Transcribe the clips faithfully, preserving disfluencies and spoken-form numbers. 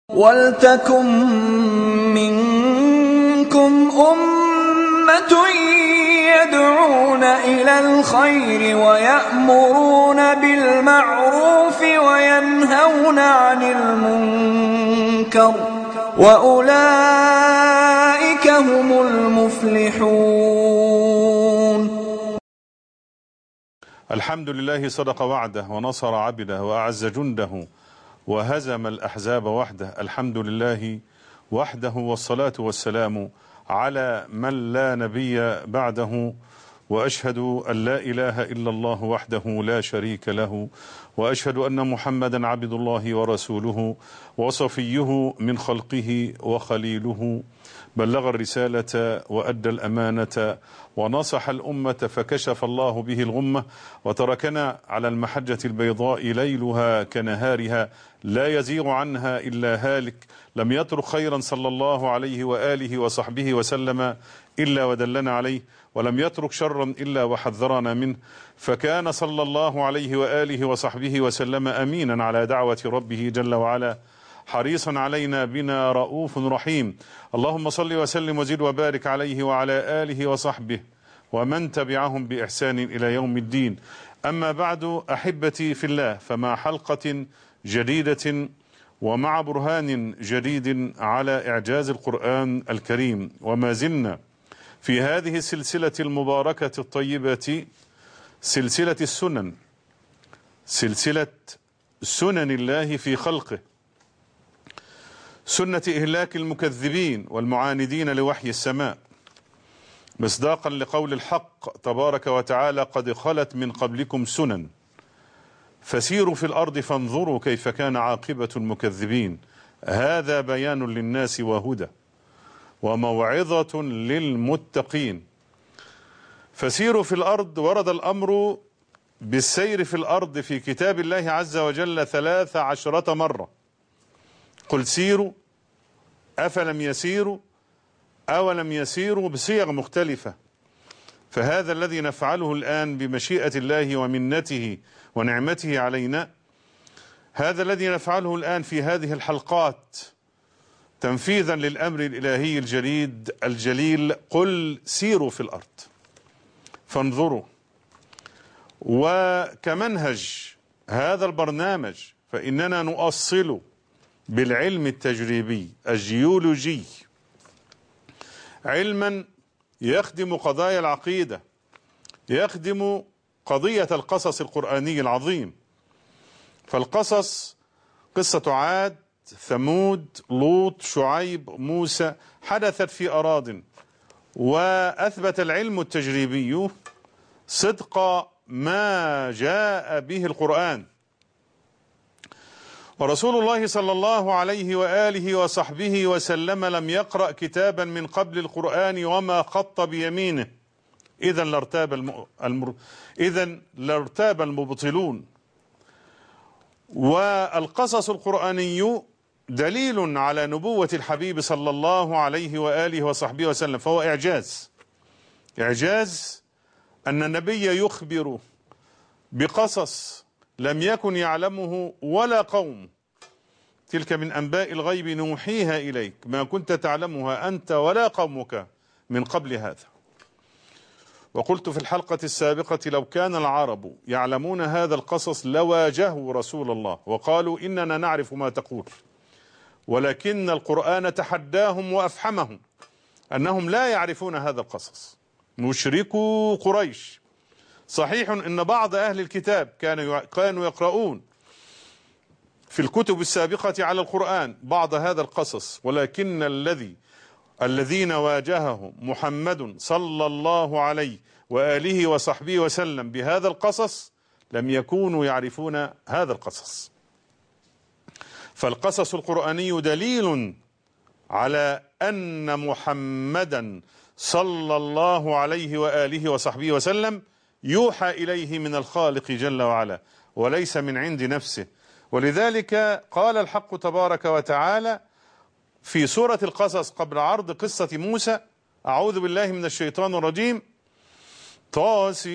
وَلْتَكُن مِّنكُمْ أُمَّةٌ يَدْعُونَ إِلَى الْخَيْرِ وَيَأْمُرُونَ بِالْمَعْرُوفِ وَيَنْهَوْنَ عَنِ الْمُنكَرِ ۚ وَأُولَٰئِكَ هُمُ الْمُفْلِحُونَ. الحمد لله صدق وعده ونصر عبده وأعز جنده وهزم الأحزاب وحده. الحمد لله وحده، والصلاة والسلام على من لا نبي بعده، وأشهد أن لا إله إلا الله وحده لا شريك له، وأشهد أن محمدا عبد الله ورسوله وصفيه من خلقه وخليله، بلغ الرسالة وأدى الأمانة ونصح الأمة فكشف الله به الغمة، وتركنا على المحجة البيضاء ليلها كنهارها لا يزيغ عنها إلا هالك. لم يترك خيرا صلى الله عليه وآله وصحبه وسلم إلا ودلنا عليه، ولم يترك شرا إلا وحذرنا منه، فكان صلى الله عليه وآله وصحبه وسلم أمينا على دعوة ربه جل وعلا، حريصا علينا بنا رؤوف رحيم. اللهم صل وسلم وزد وبارك عليه وعلى آله وصحبه ومن تبعهم بإحسان إلى يوم الدين. أما بعد، أحبتي في الله، فمع حلقة جديدة ومع برهان جديد على إعجاز القرآن الكريم، وما زلنا في هذه السلسلة المباركة الطيبة، سلسلة السنن، سلسلة سنن الله في خلقه، سنة إهلاك المكذبين والمعاندين لوحي السماء، مصداقا لقول الحق تبارك وتعالى: قد خلت من قبلكم سنن فسيروا في الأرض فانظروا كيف كان عاقبة المكذبين. هذا بيان للناس وهدى وموعظة للمتقين. فسيروا في الأرض، ورد الأمر بالسير في الأرض في كتاب الله عز وجل ثلاث عشرة مرة. قل سيروا، أفلم يسيروا، أولم يسيروا، بصيغ مختلفة. فهذا الذي نفعله الآن بمشيئة الله ومنته ونعمته علينا، هذا الذي نفعله الآن في هذه الحلقات تنفيذا للأمر الإلهي الجليد الجليل: قل سيروا في الأرض فانظروا. وكمنهج هذا البرنامج فإننا نؤصل بالعلم التجريبي الجيولوجي، علما يخدم قضايا العقيدة، يخدم قضية القصص القرآني العظيم. فالقصص قصة عاد، ثمود، لوط، شعيب، موسى حدثت في أراضٍ، وأثبت العلم التجريبي صدق ما جاء به القرآن. ورسول الله صلى الله عليه وآله وصحبه وسلم لم يقرأ كتابا من قبل القرآن وما خط بيمينه، إذا لارتاب الم... المر... إذا لارتاب المبطلون. والقصص القرآني دليل على نبوة الحبيب صلى الله عليه وآله وصحبه وسلم، فهو إعجاز، إعجاز أن النبي يخبر بقصص لم يكن يعلمه ولا قوم. تلك من أنباء الغيب نوحيها إليك ما كنت تعلمها أنت ولا قومك من قبل هذا. وقلت في الحلقة السابقة: لو كان العرب يعلمون هذا القصص لواجهوا رسول الله وقالوا إننا نعرف ما تقول، ولكن القرآن تحداهم وأفحمهم أنهم لا يعرفون هذا القصص. مشركو قريش، صحيح إن بعض أهل الكتاب كانوا كانوا يقرؤون في الكتب السابقة على القرآن بعض هذا القصص، ولكن الذي الذين واجههم محمد صلى الله عليه وآله وصحبه وسلم بهذا القصص لم يكونوا يعرفون هذا القصص. فالقصص القرآني دليل على أن محمدا صلى الله عليه وآله وصحبه وسلم يوحى إليه من الخالق جل وعلا وليس من عند نفسه. ولذلك قال الحق تبارك وتعالى في سورة القصص قبل عرض قصة موسى: أعوذ بالله من الشيطان الرجيم، طاسيم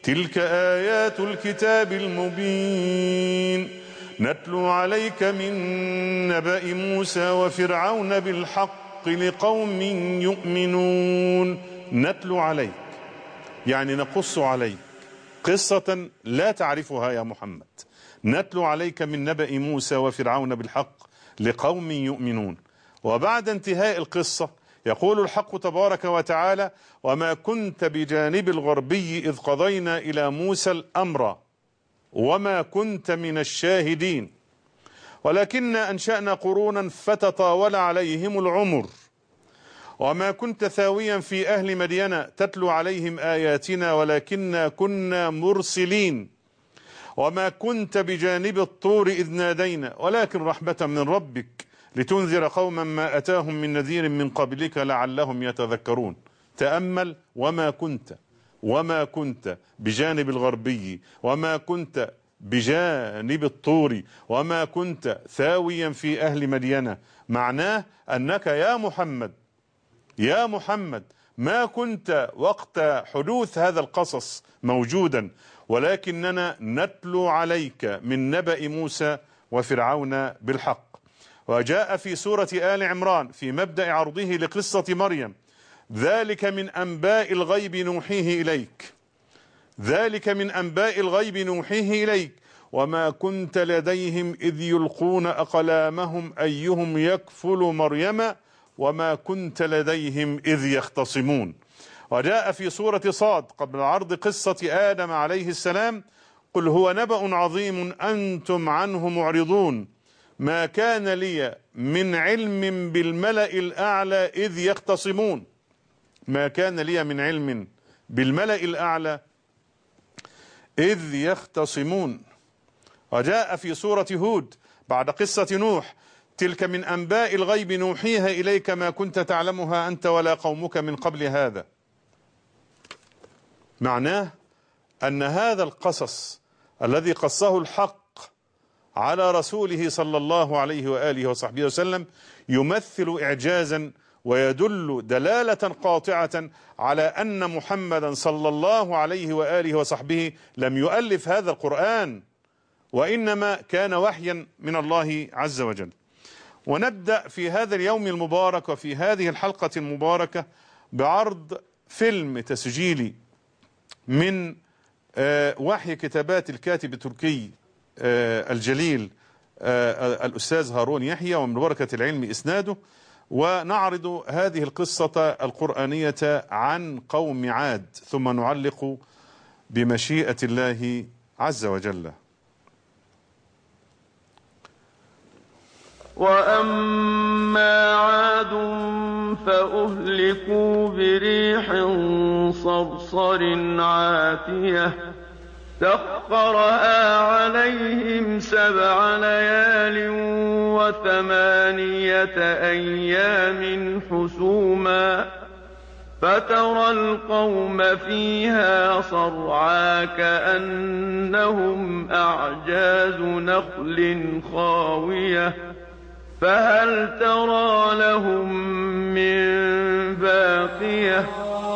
تلك آيات الكتاب المبين نتلو عليك من نبأ موسى وفرعون بالحق لقوم يؤمنون. نتلو عليك يعني نقص عليك قصة لا تعرفها يا محمد. نتلو عليك من نبأ موسى وفرعون بالحق لقوم يؤمنون. وبعد انتهاء القصة يقول الحق تبارك وتعالى: وما كنت بجانب الغربي إذ قضينا إلى موسى الأمر وما كنت من الشاهدين ولكننا أنشأنا قرونا فتطاول عليهم العمر وما كنت ثاويا في أهل مدين تتلو عليهم آياتنا ولكننا كنا مرسلين وما كنت بجانب الطور إذ نادينا ولكن رحمة من ربك لتنذر قوما ما أتاهم من نذير من قبلك لعلهم يتذكرون. تأمل: وما كنت وما كنت بجانب الغربي وما كنت بجانب الطور وما كنت ثاويا في أهل مدين. معناه أنك يا محمد يا محمد ما كنت وقت حدوث هذا القصص موجودا، ولكننا نتلو عليك من نبأ موسى وفرعون بالحق. وجاء في سورة آل عمران في مبدأ عرضه لقصة مريم: ذلك من أنباء الغيب نوحيه إليك ذلك من أنباء الغيب نوحيه إليك وما كنت لديهم إذ يلقون أقلامهم أيهم يكفل مريم وما كنت لديهم إذ يختصمون. وجاء في سورة صاد قبل عرض قصة آدم عليه السلام: قل هو نبأ عظيم أنتم عنه معرضون ما كان لي من علم بالملأ الأعلى إذ يختصمون. ما كان لي من علم بالملأ الأعلى إذ يختصمون. وجاء في سورة هود بعد قصة نوح: تلك من أنباء الغيب نوحيها إليك ما كنت تعلمها أنت ولا قومك من قبل هذا. معناه أن هذا القصص الذي قصه الحق على رسوله صلى الله عليه وآله وصحبه وسلم يمثل إعجازا ويدل دلالة قاطعة على أن محمدا صلى الله عليه وآله وصحبه لم يؤلف هذا القرآن، وإنما كان وحيا من الله عز وجل. ونبدأ في هذا اليوم المبارك وفي هذه الحلقة المباركة بعرض فيلم تسجيلي من وحي كتابات الكاتب التركي الجليل الأستاذ هارون يحيى، ومن بركة العلم إسناده. ونعرض هذه القصة القرآنية عن قوم عاد ثم نعلق بمشيئة الله عز وجل. وأما عاد فأهلكوا بريح صرصر عاتية سخرها عليهم سبع ليال وثمانية أيام حسوما فترى القوم فيها صرعى كأنهم أعجاز نخل خاوية فهل ترى لهم من باقية.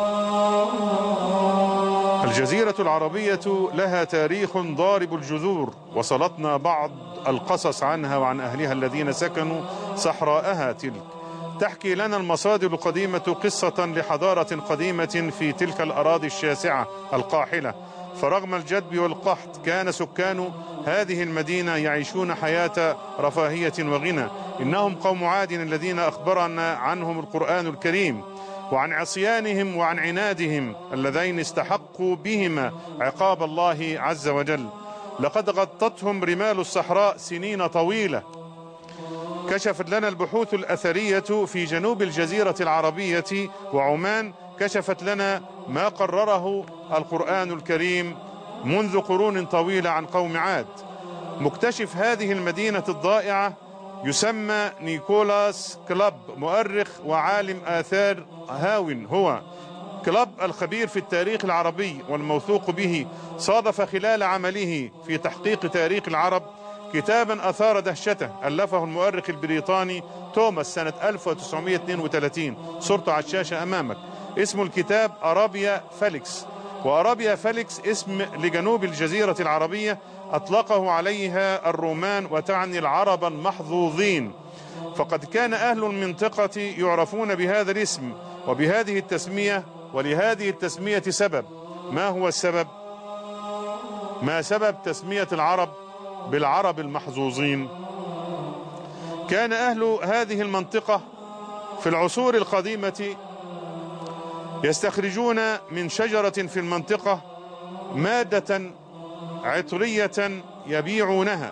الجزيرة العربية لها تاريخ ضارب الجذور، وصلتنا بعض القصص عنها وعن أهلها الذين سكنوا صحراءها تلك. تحكي لنا المصادر القديمة قصة لحضارة قديمة في تلك الأراضي الشاسعة القاحلة، فرغم الجدب والقحط كان سكان هذه المدينة يعيشون حياة رفاهية وغنى. إنهم قوم عاد الذين أخبرنا عنهم القرآن الكريم، وعن عصيانهم وعن عنادهم اللذين استحقوا بهما عقاب الله عز وجل. لقد غطتهم رمال الصحراء سنين طويلة. كشفت لنا البحوث الأثرية في جنوب الجزيرة العربية وعمان، كشفت لنا ما قرره القرآن الكريم منذ قرون طويلة عن قوم عاد. مكتشف هذه المدينة الضائعة يسمى نيكولاس كلاب، مؤرخ وعالم آثار هاون. هو كلاب الخبير في التاريخ العربي والموثوق به. صادف خلال عمله في تحقيق تاريخ العرب كتابا أثار دهشته ألفه المؤرخ البريطاني توماس سنة ألف وتسعمائة واثنين وثلاثين، صورته على الشاشة أمامك. اسم الكتاب أرابيا فاليكس، وأرابيا فاليكس اسم لجنوب الجزيرة العربية أطلقه عليها الرومان وتعني العرب المحظوظين، فقد كان أهل المنطقة يعرفون بهذا الاسم وبهذه التسمية، ولهذه التسمية سبب. ما هو السبب؟ ما سبب تسمية العرب بالعرب المحظوظين؟ كان أهل هذه المنطقة في العصور القديمة يستخرجون من شجرة في المنطقة مادة عطرية يبيعونها.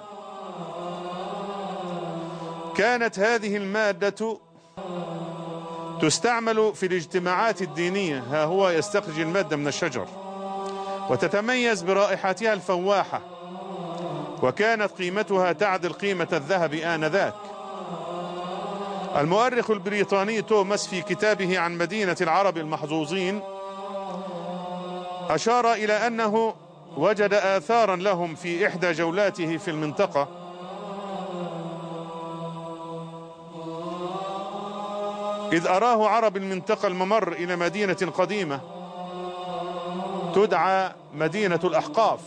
كانت هذه المادة تستعمل في الاجتماعات الدينية، ها هو يستخرج المادة من الشجر، وتتميز برائحتها الفواحة، وكانت قيمتها تعدل قيمة الذهب آنذاك. المؤرخ البريطاني توماس في كتابه عن مدينة العرب المحظوظين أشار إلى أنه وجد آثارا لهم في إحدى جولاته في المنطقة، إذ أراه عرب المنطقة الممر إلى مدينة قديمة تدعى مدينة الأحقاف.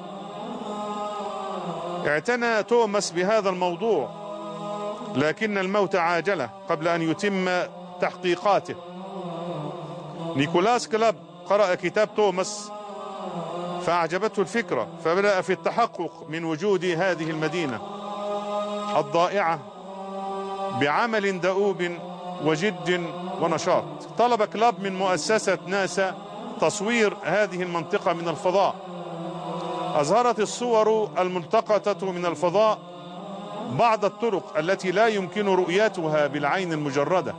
اعتنى توماس بهذا الموضوع، لكن الموت عاجله قبل أن يتم تحقيقاته. نيكولاس كلاب قرأ كتاب توماس فأعجبته الفكرة، فبدأ في التحقق من وجود هذه المدينة الضائعة بعمل دؤوب وجد ونشاط. طلب كلاب من مؤسسة ناسا تصوير هذه المنطقة من الفضاء. أظهرت الصور الملتقطة من الفضاء بعض الطرق التي لا يمكن رؤيتها بالعين المجردة.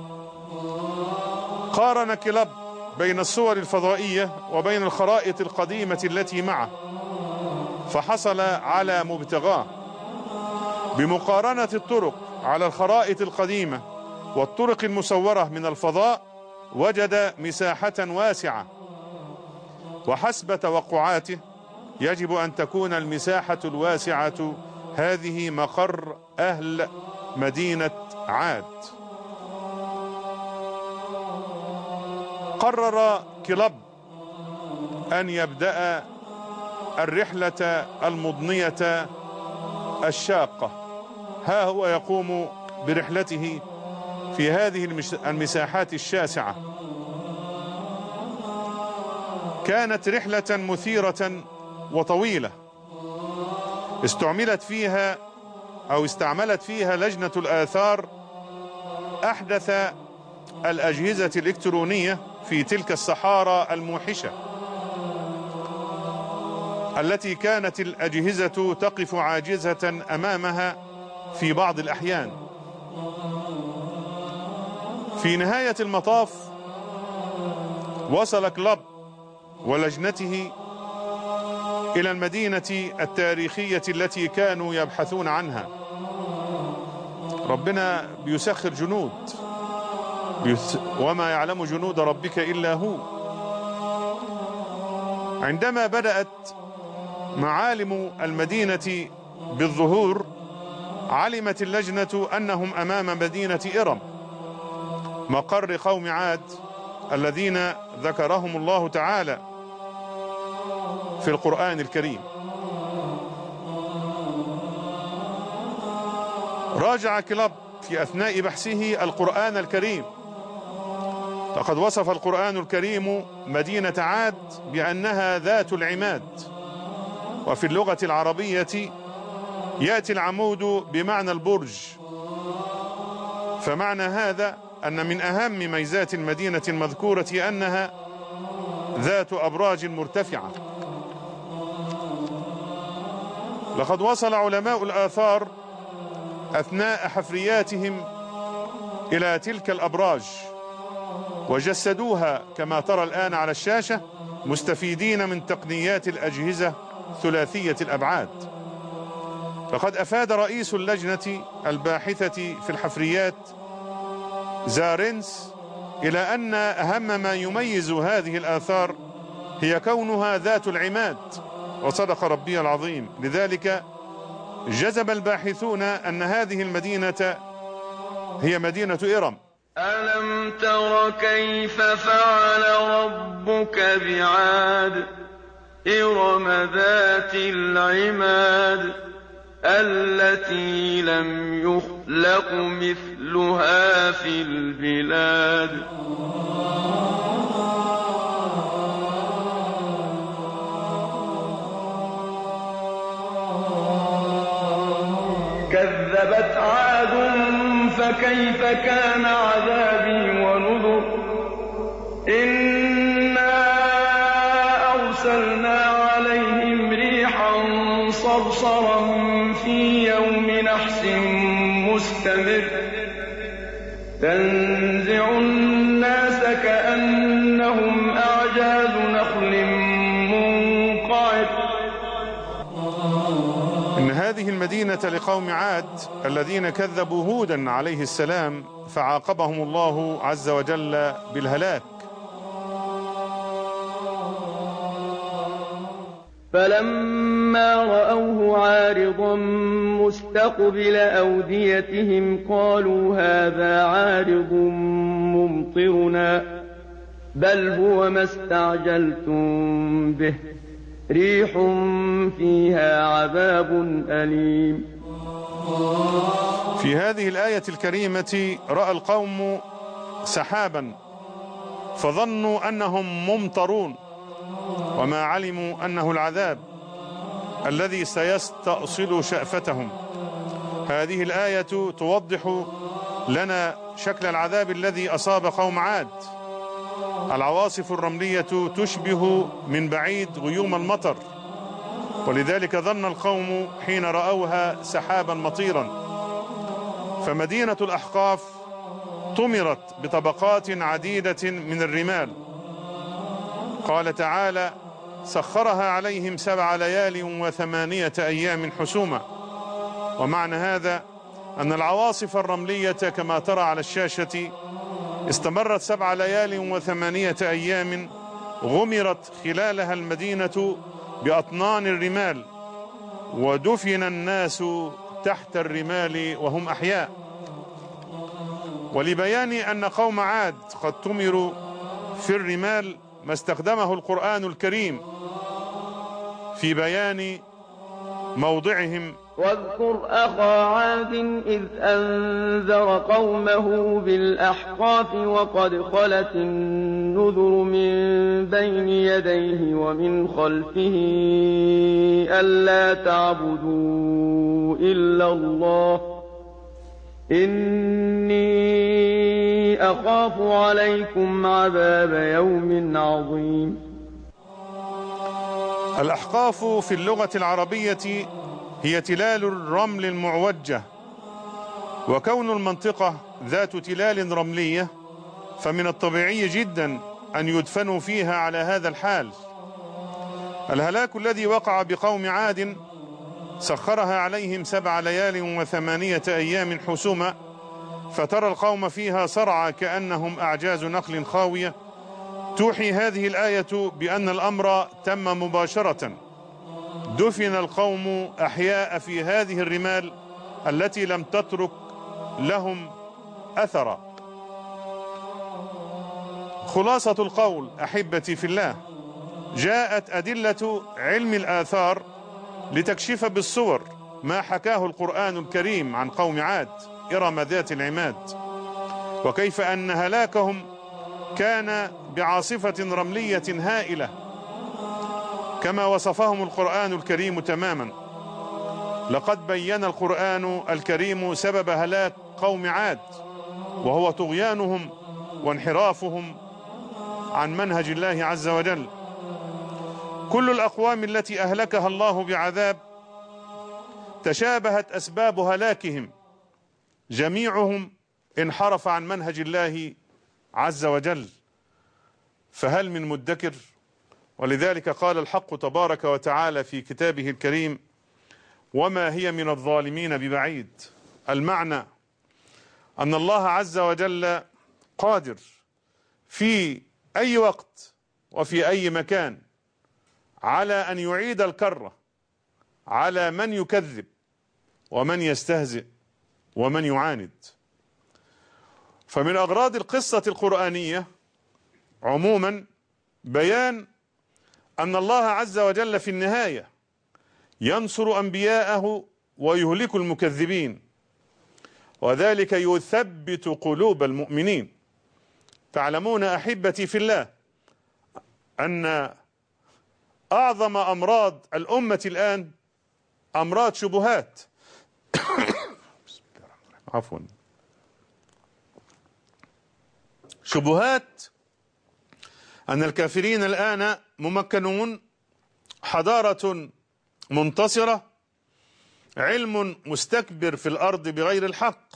قارن كلاب بين الصور الفضائية وبين الخرائط القديمة التي معه، فحصل على مبتغاه. بمقارنة الطرق على الخرائط القديمة والطرق المصورة من الفضاء وجد مساحة واسعة، وحسب توقعاته يجب أن تكون المساحة الواسعة هذه مقر أهل مدينة عاد. قرر كلاب أن يبدأ الرحلة المضنية الشاقة. ها هو يقوم برحلته في هذه المساحات الشاسعة. كانت رحلة مثيرة وطويلة استعملت فيها أو استعملت فيها لجنة الآثار أحدث الأجهزة الإلكترونية في تلك الصحارى الموحشة التي كانت الأجهزة تقف عاجزة أمامها في بعض الأحيان. في نهاية المطاف وصل كلاب ولجنته إلى المدينة التاريخية التي كانوا يبحثون عنها. ربنا بيسخر جنود، وما يعلم جنود ربك إلا هو. عندما بدأت معالم المدينة بالظهور علمت اللجنة أنهم أمام مدينة إرم، مقر قوم عاد الذين ذكرهم الله تعالى في القرآن الكريم. راجع كلاب في أثناء بحثه القرآن الكريم. لقد وصف القرآن الكريم مدينة عاد بأنها ذات العماد، وفي اللغة العربية يأتي العمود بمعنى البرج، فمعنى هذا أن من أهم ميزات المدينة المذكورة أنها ذات أبراج مرتفعة. لقد وصل علماء الآثار أثناء حفرياتهم إلى تلك الأبراج وجسدوها كما ترى الآن على الشاشة، مستفيدين من تقنيات الأجهزة ثلاثية الأبعاد. لقد أفاد رئيس اللجنة الباحثة في الحفريات زارينس إلى أن أهم ما يميز هذه الآثار هي كونها ذات العماد، وصدق ربي العظيم. لذلك جزم الباحثون أن هذه المدينة هي مدينة إرم. ألم تر كيف فعل ربك بعاد إرم ذات العماد التي لم يخلق مثلها في البلاد كذبت عاد فكيف كان عذابي ونذر إنا أرسلنا عليهم ريحا صرصرا في يوم نحس مستمر تنزع الناس كأنهم أعجاز نخل منقعر. إن هذه المدينة لقوم عاد الذين كذبوا هودا عليه السلام فعاقبهم الله عز وجل بالهلاك. فلما رأوه عارضا مستقبل أوديتهم قالوا هذا عارض ممطرنا بل هو ما استعجلتم به ريح فيها عذاب أليم. في هذه الآية الكريمة رأى القوم سحابا فظنوا أنهم ممطرون وما علموا أنه العذاب الذي سيستأصل شأفتهم. هذه الآية توضح لنا شكل العذاب الذي أصاب قوم عاد. العواصف الرملية تشبه من بعيد غيوم المطر، ولذلك ظن القوم حين رأوها سحابا مطيرا. فمدينة الأحقاف طمرت بطبقات عديدة من الرمال. قال تعالى سخرها عليهم سبع ليال وثمانية أيام حسوما. ومعنى هذا أن العواصف الرملية كما ترى على الشاشة استمرت سبع ليال وثمانية أيام غمرت خلالها المدينة بأطنان الرمال ودفن الناس تحت الرمال وهم أحياء. ولبيان أن قوم عاد قد طمروا في الرمال ما استخدمه القرآن الكريم في بيان موضعهم. واذكر أخا عاد إذ أنذر قومه بالأحقاف وقد خلت النذر من بين يديه ومن خلفه ألا تعبدوا إلا الله إني أخاف عليكم عذاب يوم عظيم. الأحقاف في اللغة العربية هي تلال الرمل المعوجة، وكون المنطقة ذات تلال رملية فمن الطبيعي جدا أن يدفنوا فيها على هذا الحال. الهلاك الذي وقع بقوم عاد سخرها عليهم سبع ليال وثمانية أيام حسوما، فترى القوم فيها صرعى كأنهم أعجاز نخل خاوية. توحي هذه الآية بأن الأمر تم مباشرة. دفن القوم أحياء في هذه الرمال التي لم تترك لهم أثرا. خلاصة القول أحبتي في الله، جاءت أدلة علم الآثار لتكشف بالصور ما حكاه القرآن الكريم عن قوم عاد إرم ذات العماد، وكيف أن هلاكهم كان بعاصفة رملية هائلة كما وصفهم القرآن الكريم تماما. لقد بين القرآن الكريم سبب هلاك قوم عاد، وهو طغيانهم وانحرافهم عن منهج الله عز وجل. كل الأقوام التي أهلكها الله بعذاب تشابهت أسباب هلاكهم، جميعهم انحرف عن منهج الله عز وجل، فهل من مدكر؟ ولذلك قال الحق تبارك وتعالى في كتابه الكريم وما هي من الظالمين ببعيد. المعنى أن الله عز وجل قادر في أي وقت وفي أي مكان على أن يعيد الكرة على من يكذب ومن يستهزئ ومن يعاند. فمن أغراض القصة القرآنية عموما بيان أن الله عز وجل في النهاية ينصر أنبياءه ويهلك المكذبين، وذلك يثبت قلوب المؤمنين. تعلمون أحبتي في الله أن أعظم أمراض الأمة الآن أمراض شبهات عفوا شبهات أن الكافرين الآن ممكنون، حضارة منتصرة، علم مستكبر في الأرض بغير الحق.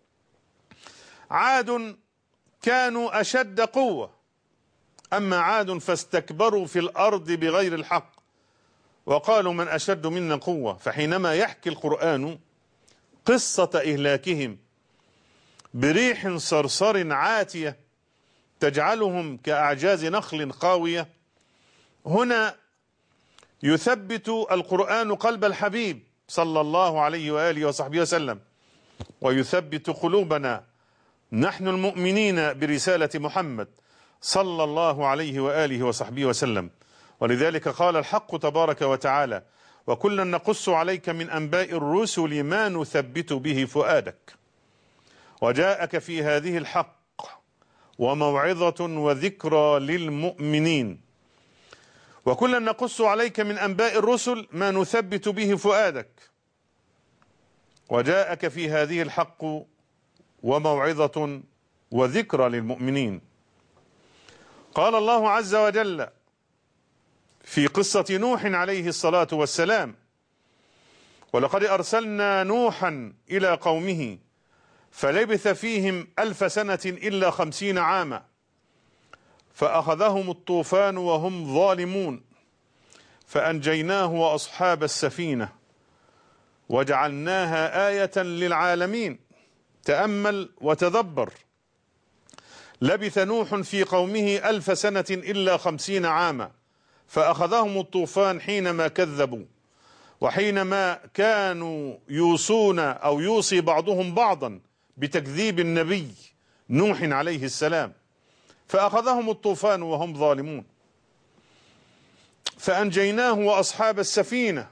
عاد كانوا أشد قوة، أما عاد فاستكبروا في الأرض بغير الحق وقالوا من أشد منا قوة. فحينما يحكي القرآن قصة إهلاكهم بريح صرصر عاتية تجعلهم كأعجاز نخل خاوية، هنا يثبت القرآن قلب الحبيب صلى الله عليه وآله وصحبه وسلم، ويثبت قلوبنا نحن المؤمنين برسالة محمد صلى الله عليه وآله وصحبه وسلم. ولذلك قال الحق تبارك وتعالى: وكلا نقص عليك من أنباء الرسل ما نثبت به فؤادك وجاءك في هذه الحق وموعظة وذكرى للمؤمنين. وكلا نقص عليك من أنباء الرسل ما نثبت به فؤادك وجاءك في هذه الحق وموعظة وذكرى للمؤمنين. قال الله عز وجل في قصة نوح عليه الصلاة والسلام: ولقد أرسلنا نوحا إلى قومه فلبث فيهم ألف سنة إلا خمسين عاما فأخذهم الطوفان وهم ظالمون فأنجيناه وأصحاب السفينة وجعلناها آية للعالمين. تأمل وتدبر، لبث نوح في قومه ألف سنة إلا خمسين عاما فأخذهم الطوفان حينما كذبوا، وحينما كانوا يوصون أو يوصي بعضهم بعضا بتكذيب النبي نوح عليه السلام، فأخذهم الطوفان وهم ظالمون فأنجيناه وأصحاب السفينة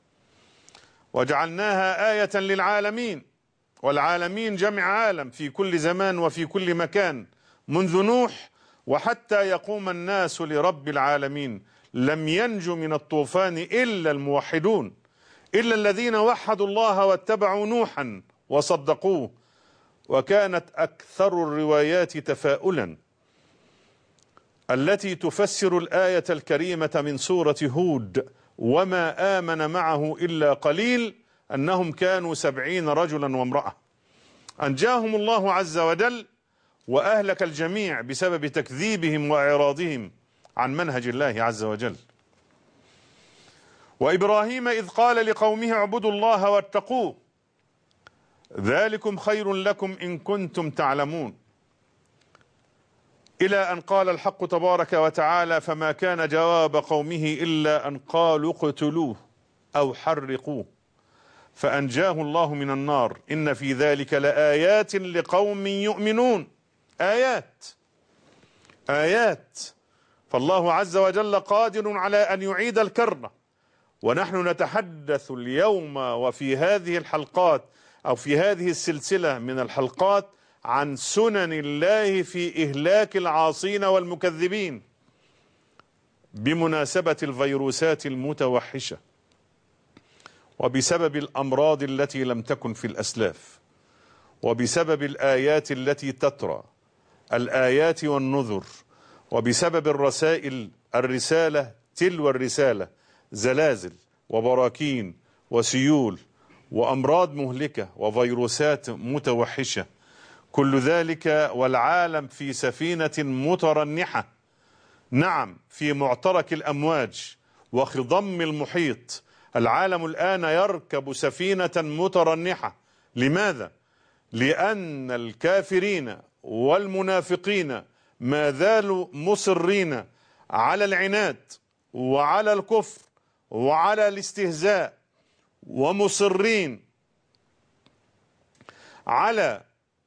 وجعلناها آية للعالمين. والعالمين جمع عالم في كل زمان وفي كل مكان منذ نوح وحتى يقوم الناس لرب العالمين. لم ينج من الطوفان إلا الموحدون، إلا الذين وحدوا الله واتبعوا نوحا وصدقوه. وكانت أكثر الروايات تفاؤلا التي تفسر الآية الكريمة من سورة هود: وما آمن معه إلا قليل، أنهم كانوا سبعين رجلا وامرأة. أنجاهم الله عز وجل وأهلك الجميع بسبب تكذيبهم وإعراضهم عن منهج الله عز وجل. وإبراهيم إذ قال لقومه اعبدوا الله واتقوه ذلكم خير لكم إن كنتم تعلمون، إلى أن قال الحق تبارك وتعالى: فما كان جواب قومه إلا أن قالوا اقتلوه أو حرقوه فأنجاه الله من النار إن في ذلك لآيات لقوم يؤمنون. آيات آيات فالله عز وجل قادر على أن يعيد الكرة. ونحن نتحدث اليوم وفي هذه الحلقات أو في هذه السلسلة من الحلقات عن سنن الله في إهلاك العاصين والمكذبين بمناسبة الفيروسات المتوحشة وبسبب الأمراض التي لم تكن في الأسلاف وبسبب الآيات التي تترى، الآيات والنذر، وبسبب الرسائل الرسالة تلو الرسالة، زلازل وبراكين وسيول وأمراض مهلكة وفيروسات متوحشة، كل ذلك والعالم في سفينة مترنحة، نعم في معترك الأمواج وخضم المحيط. العالم الآن يركب سفينة مترنحة. لماذا؟ لأن الكافرين والمنافقين ما زالوا مصرين على العناد وعلى الكفر وعلى الاستهزاء، ومصرين على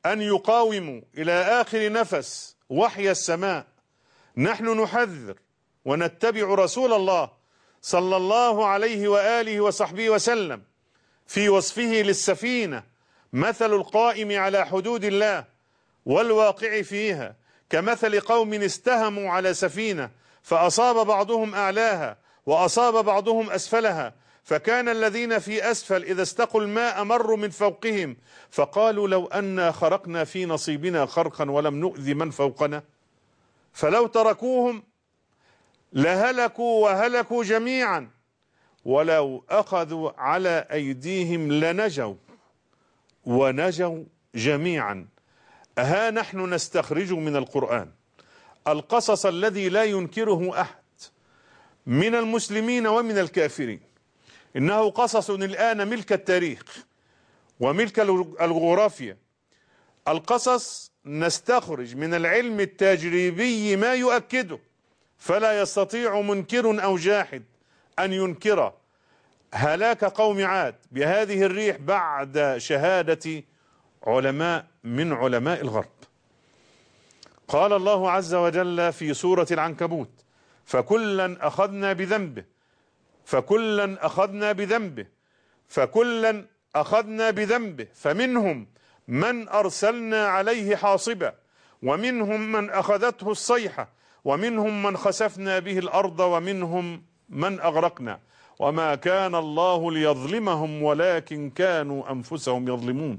أن يقاوموا إلى آخر نفس وحي السماء. نحن نحذر ونتبع رسول الله صلى الله عليه وآله وصحبه وسلم في وصفه للسفينة: مثل القائم على حدود الله والواقع فيها كمثل قوم استهموا على سفينة فأصاب بعضهم أعلاها وأصاب بعضهم أسفلها، فكان الذين في أسفل إذا استقوا الماء مروا من فوقهم فقالوا لو أنا خرقنا في نصيبنا خرقا ولم نؤذي من فوقنا، فلو تركوهم لهلكوا وهلكوا جميعا، ولو أخذوا على أيديهم لنجوا ونجوا جميعا. ها نحن نستخرج من القرآن القصص الذي لا ينكره أحد من المسلمين ومن الكافرين، إنه قصص الآن ملك التاريخ وملك الجغرافيا. القصص نستخرج من العلم التجريبي ما يؤكده، فلا يستطيع منكر أو جاحد أن ينكر هلاك قوم عاد بهذه الريح بعد شهادة علماء من علماء الغرب. قال الله عز وجل في سورة العنكبوت: فكلا أخذنا بذنبه فكلا أخذنا بذنبه فكلا أخذنا بذنبه فمنهم من أرسلنا عليه حاصبا ومنهم من أخذته الصيحة ومنهم من خسفنا به الأرض ومنهم من أغرقنا وما كان الله ليظلمهم ولكن كانوا أنفسهم يظلمون.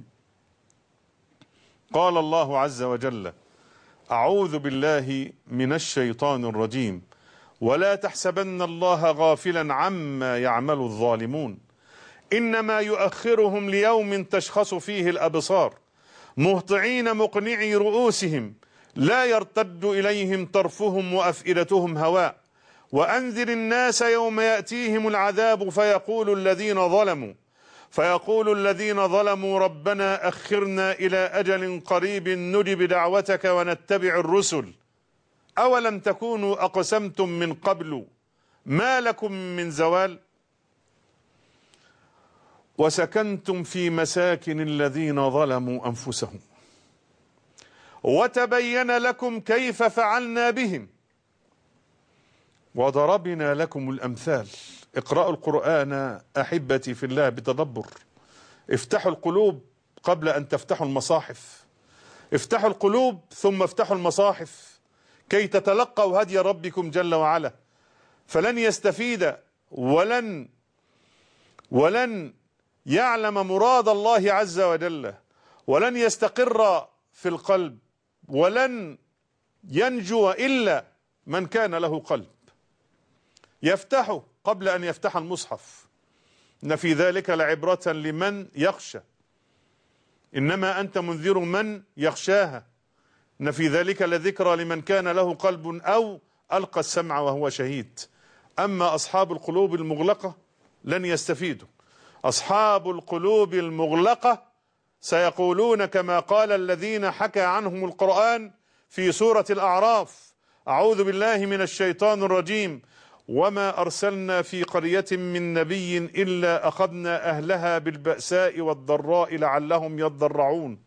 قال الله عز وجل: أعوذ بالله من الشيطان الرجيم ولا تحسبن الله غافلا عما يعمل الظالمون إنما يؤخرهم ليوم تشخص فيه الأبصار مهطعين مقنعي رؤوسهم لا يرتد إليهم طرفهم وأفئدتهم هواء وأنذر الناس يوم يأتيهم العذاب فيقول الذين ظلموا فيقول الذين ظلموا ربنا أخرنا إلى أجل قريب نجب دعوتك ونتبع الرسل أولم تكونوا أقسمتم من قبل ما لكم من زوال وسكنتم في مساكن الذين ظلموا أنفسهم وتبين لكم كيف فعلنا بهم وضربنا لكم الأمثال. اقرأوا القرآن أحبتي في الله بتدبر، افتحوا القلوب قبل أن تفتحوا المصاحف، افتحوا القلوب ثم افتحوا المصاحف كي تتلقوا هدي ربكم جل وعلا، فلن يستفيد ولن ولن يعلم مراد الله عز وجل ولن يستقر في القلب ولن ينجو إلا من كان له قلب يفتحه قبل أن يفتح المصحف. إن في ذلك لعبرة لمن يخشى، إنما أنت منذر من يخشاها. إن في ذلك لذكرى لمن كان له قلب أو ألقى السمع وهو شهيد. أما أصحاب القلوب المغلقة لن يستفيدوا. أصحاب القلوب المغلقة سيقولون كما قال الذين حكى عنهم القرآن في سورة الأعراف: أعوذ بالله من الشيطان الرجيم وما أرسلنا في قرية من نبي إلا أخذنا أهلها بالبأساء والضراء لعلهم يضرعون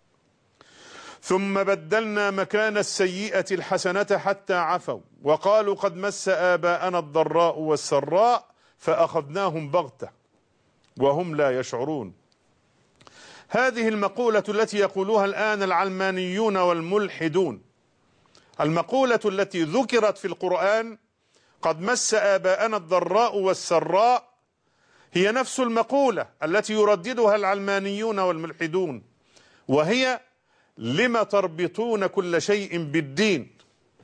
ثم بدلنا مكان السيئة الحسنة حتى عفوا وقالوا قد مس آباءنا الضراء والسراء فأخذناهم بغتة وهم لا يشعرون. هذه المقولة التي يقولها الآن العلمانيون والملحدون، المقولة التي ذكرت في القرآن قد مس آباءنا الضراء والسراء، هي نفس المقولة التي يرددها العلمانيون والملحدون، وهي: لم تربطون كل شيء بالدين؟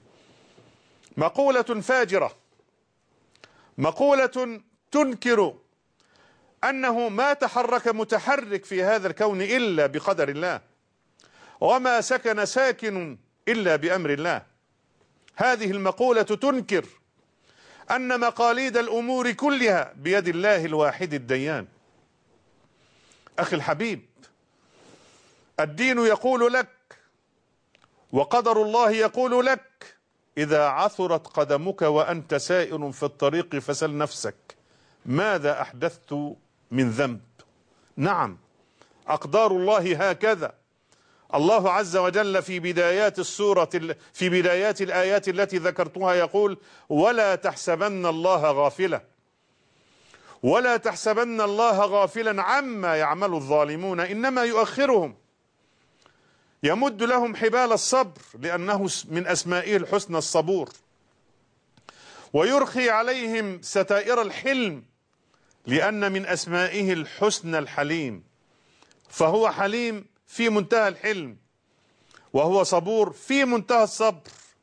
مقولة فاجرة، مقولة تنكر أنه ما تحرك متحرك في هذا الكون إلا بقدر الله، وما سكن ساكن إلا بأمر الله. هذه المقولة تنكر أن مقاليد الأمور كلها بيد الله الواحد الديان. أخي الحبيب، الدين يقول لك وقدر الله يقول لك: إذا عثرت قدمك وأنت سائر في الطريق فسل نفسك ماذا أحدثت من ذنب. نعم، أقدار الله هكذا، الله عز وجل في بدايات السورة في بدايات الآيات التي ذكرتها يقول: ولا تحسبن الله غافلا ولا تحسبن الله غافلا عما يعمل الظالمون إنما يؤخرهم يمد لهم حبال الصبر، لأنه من أسمائه الحسنى الصبور، ويرخي عليهم ستائر الحلم، لأن من أسمائه الحسنى الحليم، فهو حليم في منتهى الحلم، وهو صبور في منتهى الصبر.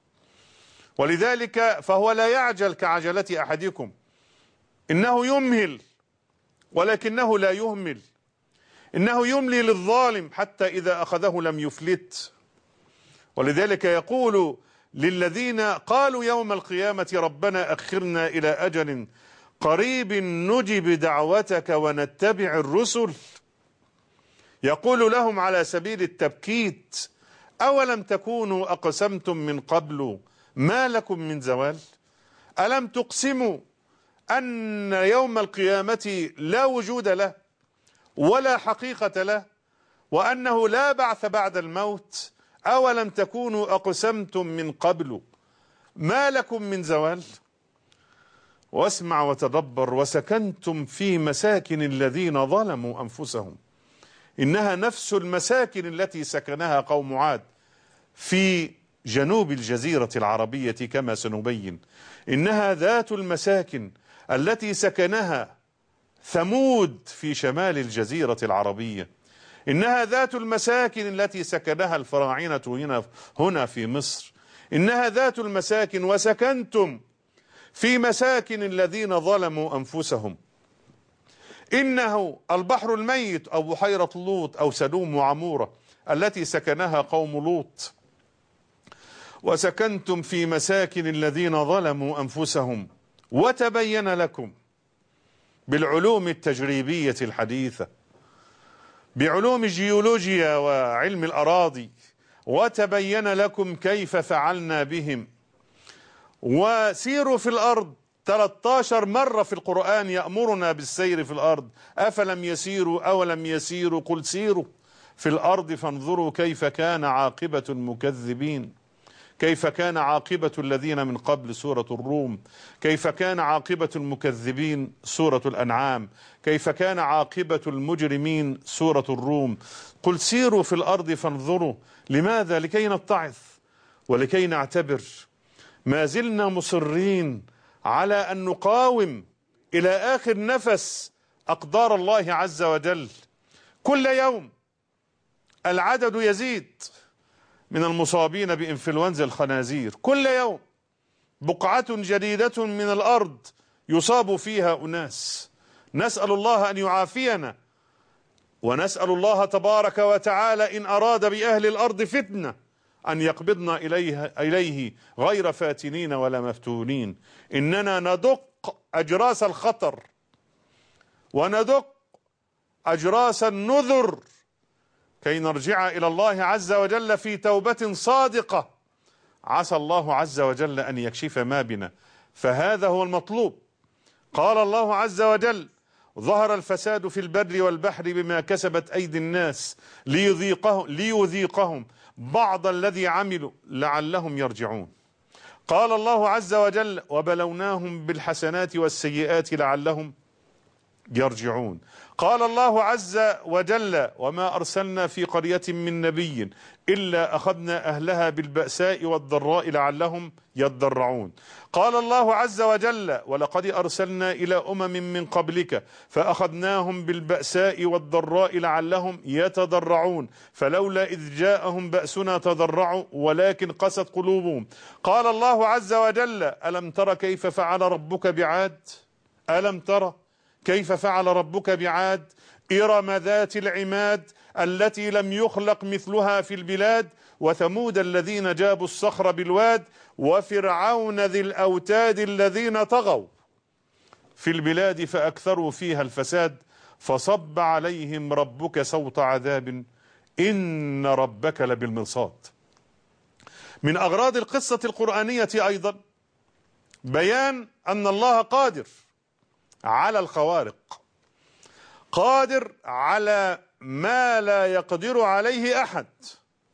ولذلك فهو لا يعجل كعجلة أحدكم، إنه يمهل ولكنه لا يهمل، إنه يملي للظالم حتى إذا أخذه لم يفلت. ولذلك يقول للذين قالوا يوم القيامة ربنا أخرنا إلى أجل قريب نجب دعوتك ونتبع الرسل، يقول لهم على سبيل التبكيت: أولم تكونوا أقسمتم من قبل ما لكم من زوال؟ ألم تقسموا أن يوم القيامة لا وجود له ولا حقيقة له، وأنه لا بعث بعد الموت؟ أولم تكونوا أقسمتم من قبل ما لكم من زوال؟ واسمع وتدبر: وسكنتم في مساكن الذين ظلموا أنفسهم. إنها نفس المساكن التي سكنها قوم عاد في جنوب الجزيرة العربية كما سنبين، إنها ذات المساكن التي سكنها ثمود في شمال الجزيرة العربية، إنها ذات المساكن التي سكنها الفراعنة هنا هنا في مصر، إنها ذات المساكن. وسكنتم في مساكن الذين ظلموا أنفسهم، إنه البحر الميت أو بحيرة لوط أو سدوم وعمورة التي سكنها قوم لوط. وسكنتم في مساكن الذين ظلموا أنفسهم وتبين لكم بالعلوم التجريبية الحديثة، بعلوم الجيولوجيا وعلم الأراضي، وتبين لكم كيف فعلنا بهم. وسيروا في الأرض، ثلاث عشرة مرة في القرآن يأمرنا بالسير في الأرض. أفلم يسيروا أولم يسيروا قل سيروا في الأرض فانظروا كيف كان عاقبة المكذبين، كيف كان عاقبة الذين من قبل سورة الروم، كيف كان عاقبة المكذبين سورة الأنعام، كيف كان عاقبة المجرمين سورة الروم. قل سيروا في الأرض فانظروا. لماذا؟ لكي نتعظ ولكي نعتبر. ما زلنا مصرين على أن نقاوم إلى آخر نفس أقدار الله عز وجل. كل يوم العدد يزيد من المصابين بإنفلونزا الخنازير، كل يوم بقعة جديدة من الأرض يصاب فيها أناس. نسأل الله أن يعافينا، ونسأل الله تبارك وتعالى إن أراد بأهل الأرض فتنة أن يقبضنا إليه, إليه غير فاتنين ولا مفتونين. إننا ندق أجراس الخطر وندق أجراس النذر كي نرجع إلى الله عز وجل في توبة صادقة. عسى الله عز وجل أن يكشف ما بنا، فهذا هو المطلوب. قال الله عز وجل: ظهر الفساد في البر والبحر بما كسبت أيدي الناس ليذيقهم, ليذيقهم بعض الذي عملوا لعلهم يرجعون. قال الله عز وجل: وبلوناهم بالحسنات والسيئات لعلهم يرجعون. قال الله عز وجل: وما أرسلنا في قرية من نبي إلا أخذنا أهلها بالبأساء والضراء لعلهم يضرعون. قال الله عز وجل: ولقد أرسلنا إلى أمم من قبلك فأخذناهم بالبأساء والضراء لعلهم يتضرعون فلولا إذ جاءهم بأسنا تضرعوا ولكن قست قلوبهم. قال الله عز وجل: ألم تر كيف فعل ربك بعاد؟ ألم تر كيف فعل ربك بعاد؟ إرم ذات العماد التي لم يخلق مثلها في البلاد، وثمود الذين جابوا الصخر بالواد، وفرعون ذي الأوتاد الذين طغوا في البلاد فأكثروا فيها الفساد فصب عليهم ربك سوط عذاب إن ربك لبالمرصاد. من أغراض القصة القرآنية أيضا بيان أن الله قادر على الخوارق، قادر على ما لا يقدر عليه أحد.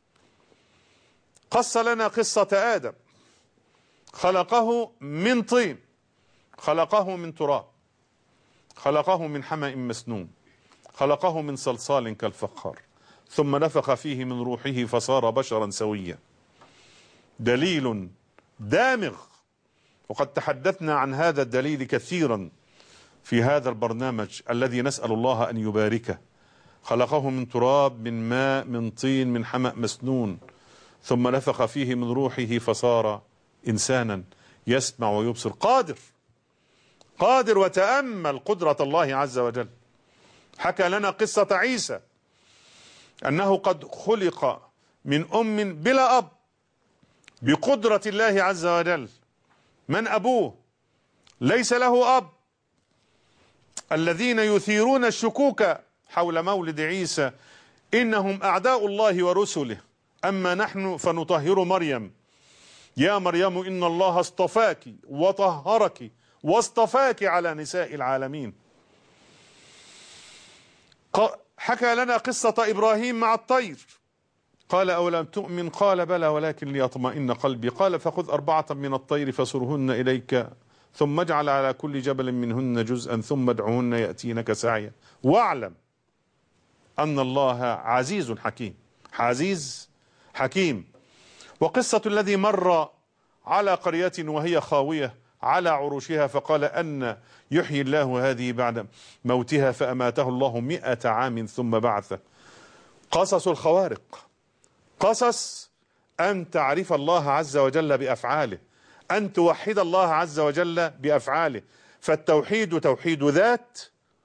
قص لنا قصة آدم، خلقه من طين، خلقه من تراب، خلقه من حمأ مسنون، خلقه من صلصال كالفخار، ثم نفخ فيه من روحه فصار بشرا سويا. دليل دامغ، وقد تحدثنا عن هذا الدليل كثيرا في هذا البرنامج الذي نسأل الله أن يباركه. خلقه من تراب، من ماء، من طين، من حمأ مسنون، ثم نفخ فيه من روحه فصار إنسانا يسمع ويبصر. قادر قادر. وتأمل قدرة الله عز وجل. حكى لنا قصة عيسى أنه قد خلق من أم بلا أب بقدرة الله عز وجل. من أبوه؟ ليس له أب. الذين يثيرون الشكوك حول مولد عيسى إنهم أعداء الله ورسله، أما نحن فنطهر مريم. يا مريم إن الله اصطفاك وطهرك واصطفاك على نساء العالمين. حكى لنا قصة إبراهيم مع الطير. قال أولم تؤمن؟ قال بلى ولكن ليطمئن قلبي. قال فخذ أربعة من الطير فصرهن إليك ثم اجعل على كل جبل منهن جزءا ثم ادعهن يأتينك سعيا واعلم أن الله عزيز حكيم. عزيز حكيم. وقصة الذي مر على قرية وهي خاوية على عروشها فقال أن يحيي الله هذه بعد موتها فأماته الله مئة عام ثم بعثه. قصص الخوارق. قصص أن تعرف الله عز وجل بأفعاله، أن توحد الله عز وجل بأفعاله. فالتوحيد توحيد ذات،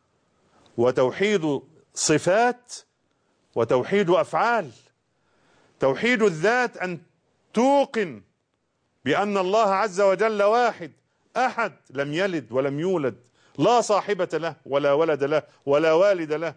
وتوحيد صفات، وتوحيد أفعال. توحيد الذات أن توقن بأن الله عز وجل واحد أحد، لم يلد ولم يولد، لا صاحبة له ولا ولد له ولا والد له.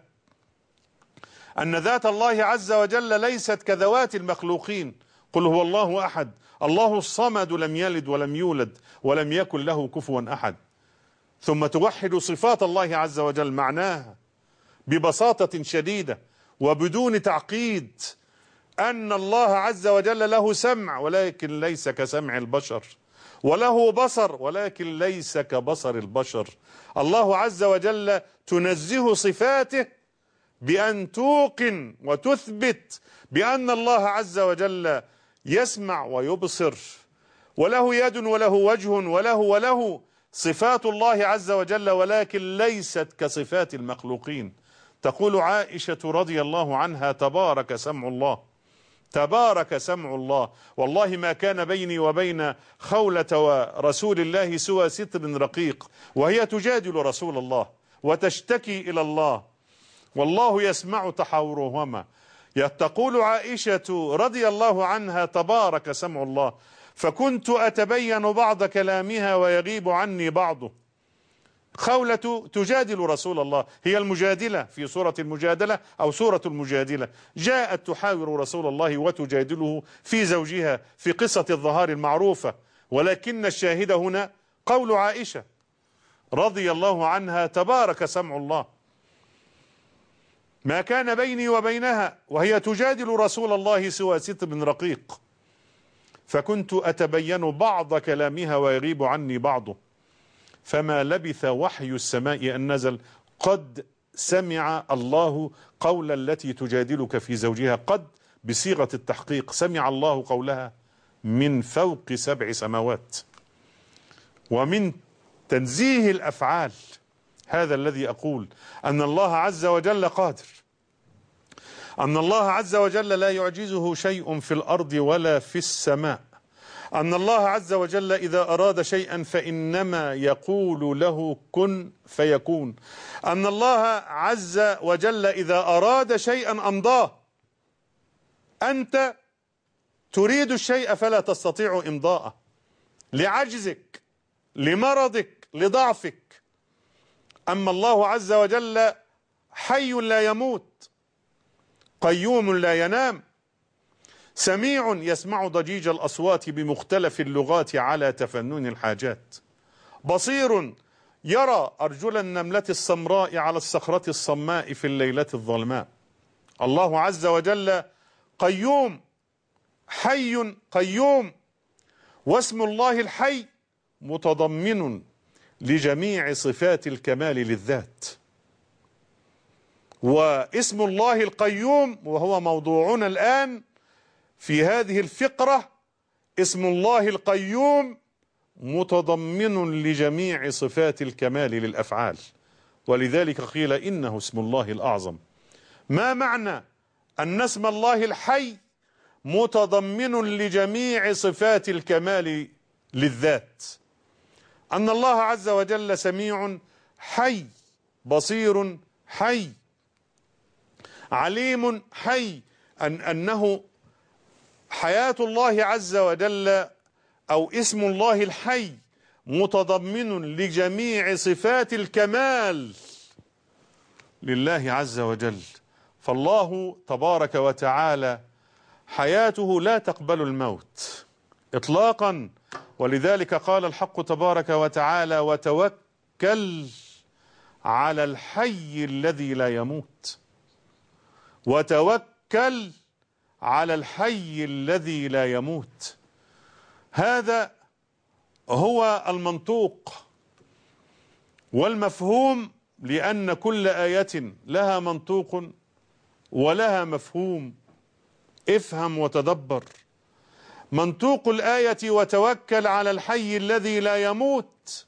أن ذات الله عز وجل ليست كذوات المخلوقين. قل هو الله أحد الله الصمد لم يلد ولم يولد ولم يكن له كفوا أحد. ثم توحد صفات الله عز وجل معناها ببساطة شديدة وبدون تعقيد، أن الله عز وجل له سمع ولكن ليس كسمع البشر، وله بصر ولكن ليس كبصر البشر. الله عز وجل تنزه صفاته بأن توقن وتثبت بأن الله عز وجل يسمع ويبصر، وله يد وله وجه وله وله صفات الله عز وجل، ولكن ليست كصفات المخلوقين. تقول عائشة رضي الله عنها تبارك سمع الله، تبارك سمع الله، والله ما كان بيني وبين خولة ورسول الله سوى ستر رقيق، وهي تجادل رسول الله وتشتكي إلى الله والله يسمع تحاورهما. تقول عائشة رضي الله عنها تبارك سمع الله فكنت أتبين بعض كلامها ويغيب عني بعضه. خولة تجادل رسول الله، هي المجادلة في سورة المجادلة أو سورة المجادلة، جاءت تحاور رسول الله وتجادله في زوجها في قصة الظهار المعروفة، ولكن الشاهد هنا قول عائشة رضي الله عنها تبارك سمع الله. ما كان بيني وبينها وهي تجادل رسول الله سوى ستر رقيق، فكنت أتبين بعض كلامها ويغيب عني بعضه، فما لبث وحي السماء أن نزل قد سمع الله قول التي تجادلك في زوجها. قد بصيغة التحقيق، سمع الله قولها من فوق سبع سماوات. ومن تنزيه الأفعال هذا الذي أقول أن الله عز وجل قادر، أن الله عز وجل لا يعجزه شيء في الأرض ولا في السماء، أن الله عز وجل إذا أراد شيئا فإنما يقول له كن فيكون، أن الله عز وجل إذا أراد شيئا أمضاه. أنت تريد الشيء فلا تستطيع إمضاءه لعجزك، لمرضك، لضعفك. أما الله عز وجل حي لا يموت، قيوم لا ينام، سميع يسمع ضجيج الأصوات بمختلف اللغات على تفنن الحاجات، بصير يرى أرجل النملة السمراء على الصخرة الصماء في الليلة الظلماء. الله عز وجل قيوم حي قيوم، واسم الله الحي متضمن لجميع صفات الكمال للذات. واسم الله القيوم وهو موضوعنا الآن في هذه الفقرة، اسم الله القيوم متضمن لجميع صفات الكمال للأفعال، ولذلك قيل إنه اسم الله الأعظم. ما معنى أن اسم الله الحي متضمن لجميع صفات الكمال للذات؟ أن الله عز وجل سميع حي، بصير حي، عليم حي، أن أنه حياة الله عز وجل أو اسم الله الحي متضمن لجميع صفات الكمال لله عز وجل. فالله تبارك وتعالى حياته لا تقبل الموت إطلاقا، ولذلك قال الحق تبارك وتعالى: وتوكل على الحي الذي لا يموت. وتوكل على الحي الذي لا يموت. هذا هو المنطوق والمفهوم، لأن كل آية لها منطوق ولها مفهوم. افهم وتدبر. منطوق الآية وتوكل على الحي الذي لا يموت،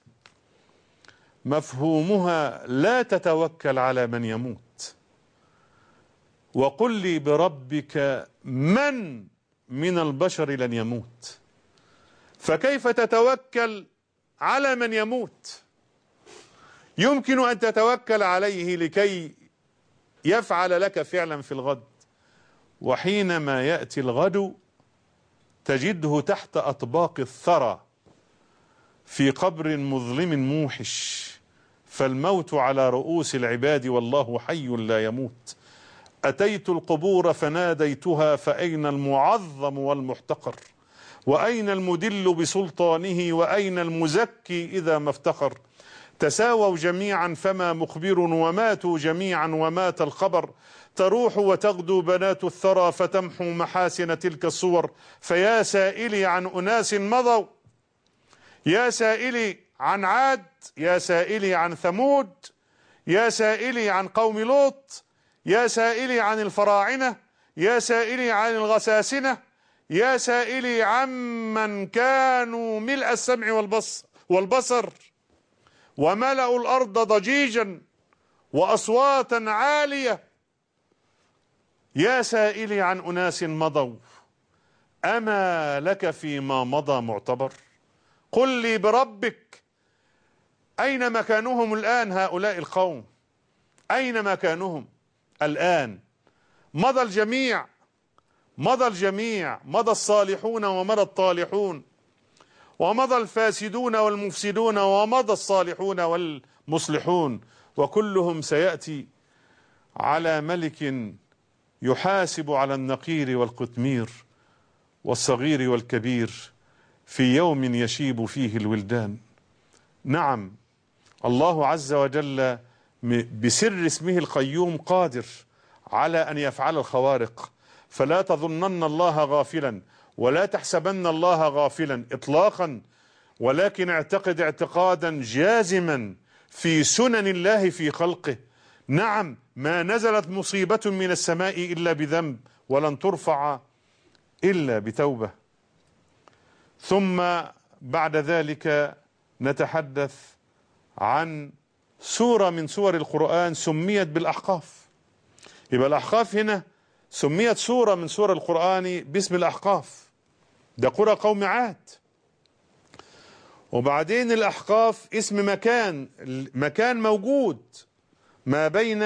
مفهومها لا تتوكل على من يموت. وقل لي بربك من من البشر لن يموت، فكيف تتوكل على من يموت؟ يمكن أن تتوكل عليه لكي يفعل لك فعلا في الغد، وحينما يأتي الغد تجده تحت أطباق الثرى في قبر مظلم موحش. فالموت على رؤوس العباد والله حي لا يموت. أتيت القبور فناديتها فأين المعظم والمحتقر، وأين المدل بسلطانه، وأين المزكي إذا ما افتخر. تساووا جميعا فما مخبر، وماتوا جميعا ومات الخبر. تروح وتغدو بنات الثرى فتمحو محاسن تلك الصور. فيا سائلي عن أناس مضوا، يا سائلي عن عاد، يا سائلي عن ثمود، يا سائلي عن قوم لوط، يا سائلي عن الفراعنة، يا سائلي عن الغساسنة، يا سائلي عمن كانوا ملء السمع والبصر والبصر وملأوا الأرض ضجيجا وأصواتا عالية. يا سائلي عن أناس مضوا، أما لك فيما مضى معتبر؟ قل لي بربك أين مكانهم الآن هؤلاء القوم؟ أين مكانهم الآن؟ مضى الجميع، مضى الجميع، مضى الصالحون ومضى الطالحون، ومضى الفاسدون والمفسدون ومضى الصالحون والمصلحون، وكلهم سيأتي على ملك يحاسب على النقير والقتمير والصغير والكبير في يوم يشيب فيه الولدان. نعم، الله عز وجل بسر اسمه القيوم قادر على أن يفعل الخوارق. فلا تظنن الله غافلا، ولا تحسبن الله غافلا إطلاقا، ولكن اعتقد اعتقادا جازما في سنن الله في خلقه. نعم، ما نزلت مصيبة من السماء إلا بذنب، ولن ترفع إلا بتوبة. ثم بعد ذلك نتحدث عن سورة من سور القرآن سميت بالأحقاف. يبقى الأحقاف هنا سميت سورة من سور القرآن باسم الأحقاف، ده قرى قوم عاد. وبعدين الأحقاف اسم مكان، مكان موجود ما بين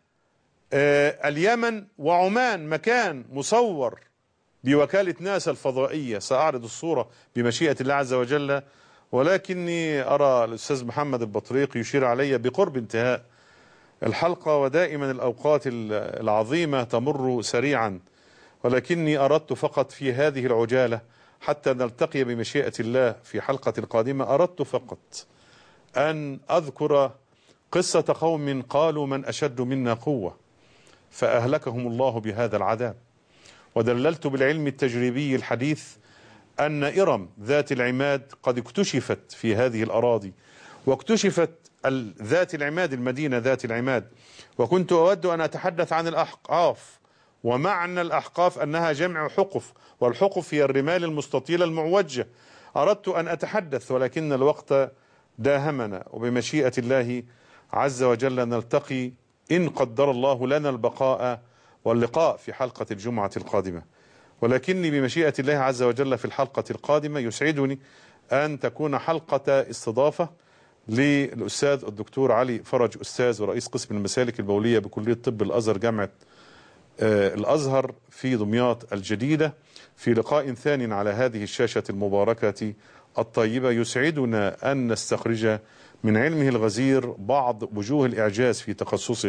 اليمن وعمان، مكان مصور بوكالة ناسا الفضائية. سأعرض الصورة بمشيئة الله عز وجل، ولكني أرى الأستاذ محمد البطريق يشير علي بقرب انتهاء الحلقة، ودائما الأوقات العظيمة تمر سريعا، ولكني أردت فقط في هذه العجالة حتى نلتقي بمشيئة الله في حلقة قادمة، أردت فقط أن أذكر قصة قوم قالوا من أشد منا قوة فأهلكهم الله بهذا العذاب. ودللت بالعلم التجريبي الحديث أن إرم ذات العماد قد اكتشفت في هذه الأراضي، واكتشفت ذات العماد، المدينة ذات العماد. وكنت أود أن أتحدث عن الأحقاف، ومعنى الأحقاف أنها جمع حقف، والحقف هي الرمال المستطيلة المعوجة. أردت أن أتحدث ولكن الوقت داهمنا، وبمشيئة الله عز وجل نلتقي إن قدر الله لنا البقاء واللقاء في حلقة الجمعة القادمة. ولكني بمشيئة الله عز وجل في الحلقة القادمة يسعدني أن تكون حلقة استضافة للأستاذ الدكتور علي فرج، أستاذ ورئيس قسم المسالك البولية بكلية طب الأزهر جامعة آه الأزهر في دمياط الجديدة، في لقاء ثان على هذه الشاشة المباركة الطيبة. يسعدنا أن نستخرج من علمه الغزير بعض وجوه الإعجاز في تخصصه.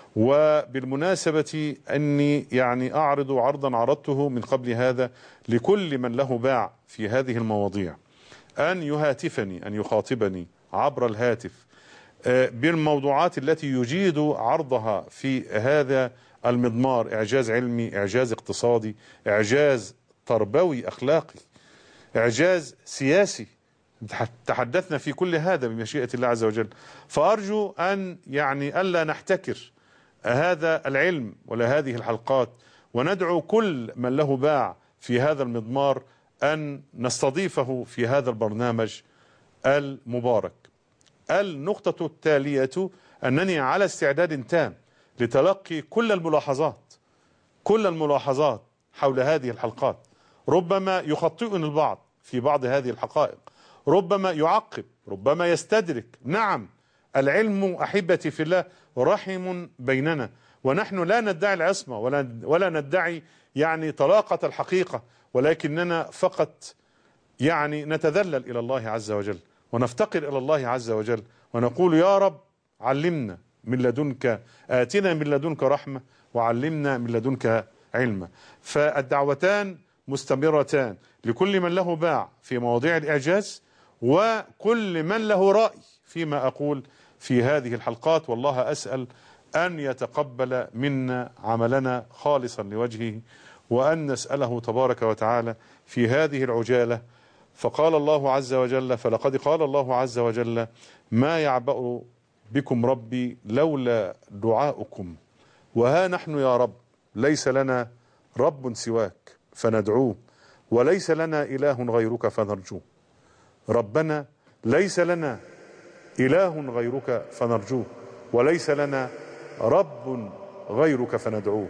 وبالمناسبة أني يعني أعرض عرضا عرضته من قبل هذا لكل من له باع في هذه المواضيع أن يهاتفني، أن يخاطبني عبر الهاتف بالموضوعات التي يجيد عرضها في هذا المضمار: إعجاز علمي، إعجاز اقتصادي، إعجاز تربوي أخلاقي، إعجاز سياسي. تحدثنا في كل هذا بمشيئة الله عز وجل. فأرجو أن يعني ألا نحتكر هذا العلم ولا هذه الحلقات، وندعو كل من له باع في هذا المضمار أن نستضيفه في هذا البرنامج المبارك. النقطة التالية أنني على استعداد تام لتلقي كل الملاحظات كل الملاحظات حول هذه الحلقات. ربما يخطئني البعض في بعض هذه الحقائق، ربما يعقب، ربما يستدرك. نعم، العلم أحبتي في الله رحم بيننا، ونحن لا ندعي العصمة ولا ولا ندعي يعني طلاقة الحقيقة، ولكننا فقط يعني نتذلل إلى الله عز وجل ونفتقر إلى الله عز وجل ونقول: يا رب علمنا من لدنك، آتنا من لدنك رحمة، وعلمنا من لدنك علما. فالدعوتان مستمرتان لكل من له باع في مواضيع الإعجاز، وكل من له رأي فيما أقول في هذه الحلقات. والله أسأل أن يتقبل منا عملنا خالصا لوجهه، وأن نسأله تبارك وتعالى في هذه العجالة. فقال الله عز وجل: فلقد قال الله عز وجل: ما يعبأ بكم ربي لولا دعاؤكم، وها نحن يا رب ليس لنا رب سواك فندعوه، وليس لنا إله غيرك فنرجوه. ربنا ليس لنا إله غيرك فنرجوه، وليس لنا رب غيرك فندعوه.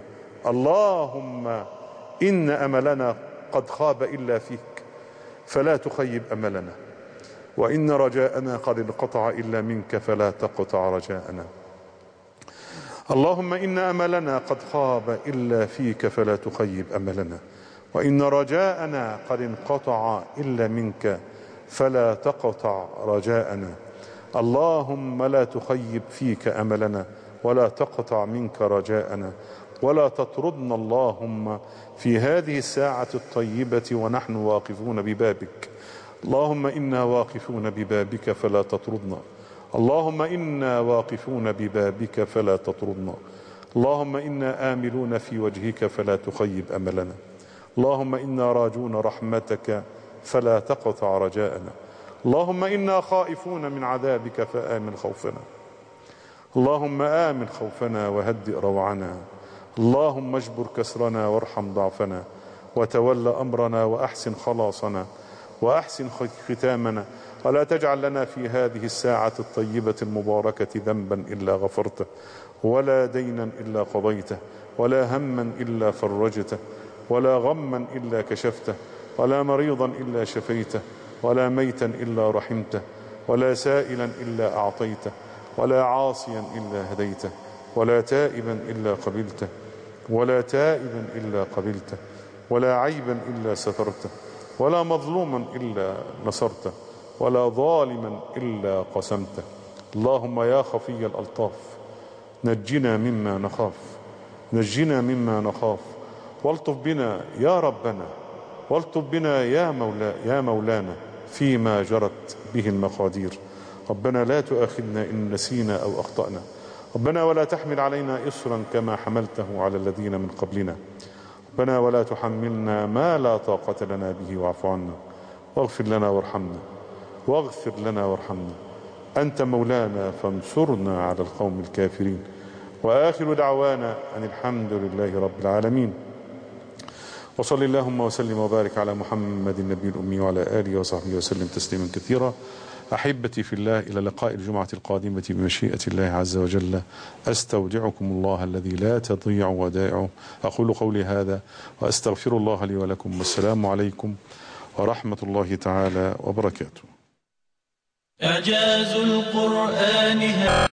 اللهم إن أملنا قد خاب إلا فيك فلا تخيب أملنا، وإن رجاءنا قد انقطع إلا منك فلا تقطع رجاءنا. اللهم إن أملنا قد خاب إلا فيك فلا تخيب أملنا، وإن رجاءنا قد انقطع إلا منك فلا تقطع رجاءنا. اللهم لا تخيب فيك أملنا ولا تقطع منك رجاءنا، ولا تطردنا اللهم في هذه الساعة الطيبة ونحن واقفون ببابك. اللهم إنا واقفون ببابك فلا تطردنا، اللهم إنا واقفون ببابك فلا تطردنا، اللهم إنا آملون في وجهك فلا تخيب أملنا، اللهم إنا راجون رحمتك فلا تقطع رجاءنا، اللهم إنا خائفون من عذابك فآمن خوفنا، اللهم آمن خوفنا وهدئ روعنا، اللهم اجبر كسرنا وارحم ضعفنا، وتول أمرنا وأحسن خلاصنا وأحسن ختامنا، ولا تجعل لنا في هذه الساعة الطيبة المباركة ذنبا إلا غفرته، ولا دينا إلا قضيته، ولا هما إلا فرجته، ولا غما إلا كشفته، ولا مريضا إلا شفيته، ولا ميتا إلا رحمته، ولا سائلا إلا أعطيته، ولا عاصيا إلا هديته، ولا تائبا إلا قبلته، ولا تائبا إلا قبلته، ولا عيبا إلا سترته، ولا مظلوما إلا نصرته، ولا ظالما إلا قسمته. اللهم يا خفي الألطاف نجنا مما نخاف، نجنا مما نخاف، والطف بنا يا ربنا، والطف بنا يا مولا يا مولانا فيما جرت به المقادير. ربنا لا تؤاخذنا إن نسينا أو أخطأنا، ربنا ولا تحمل علينا إصرا كما حملته على الذين من قبلنا، ربنا ولا تحملنا ما لا طاقة لنا به واعف عنا واغفر لنا وارحمنا واغفر لنا وارحمنا أنت مولانا فانصرنا على القوم الكافرين. وآخر دعوانا أن الحمد لله رب العالمين. وصل اللهم وسلم وبارك على محمد النبي الأمي وعلى آله وصحبه وسلم تسليما كثيرا. أحبتي في الله، إلى لقاء الجمعة القادمة بمشيئة الله عز وجل. أستودعكم الله الذي لا تضيع ودائعه. أقول قولي هذا وأستغفر الله لي ولكم، والسلام عليكم ورحمة الله تعالى وبركاته. إعجاز القرآن.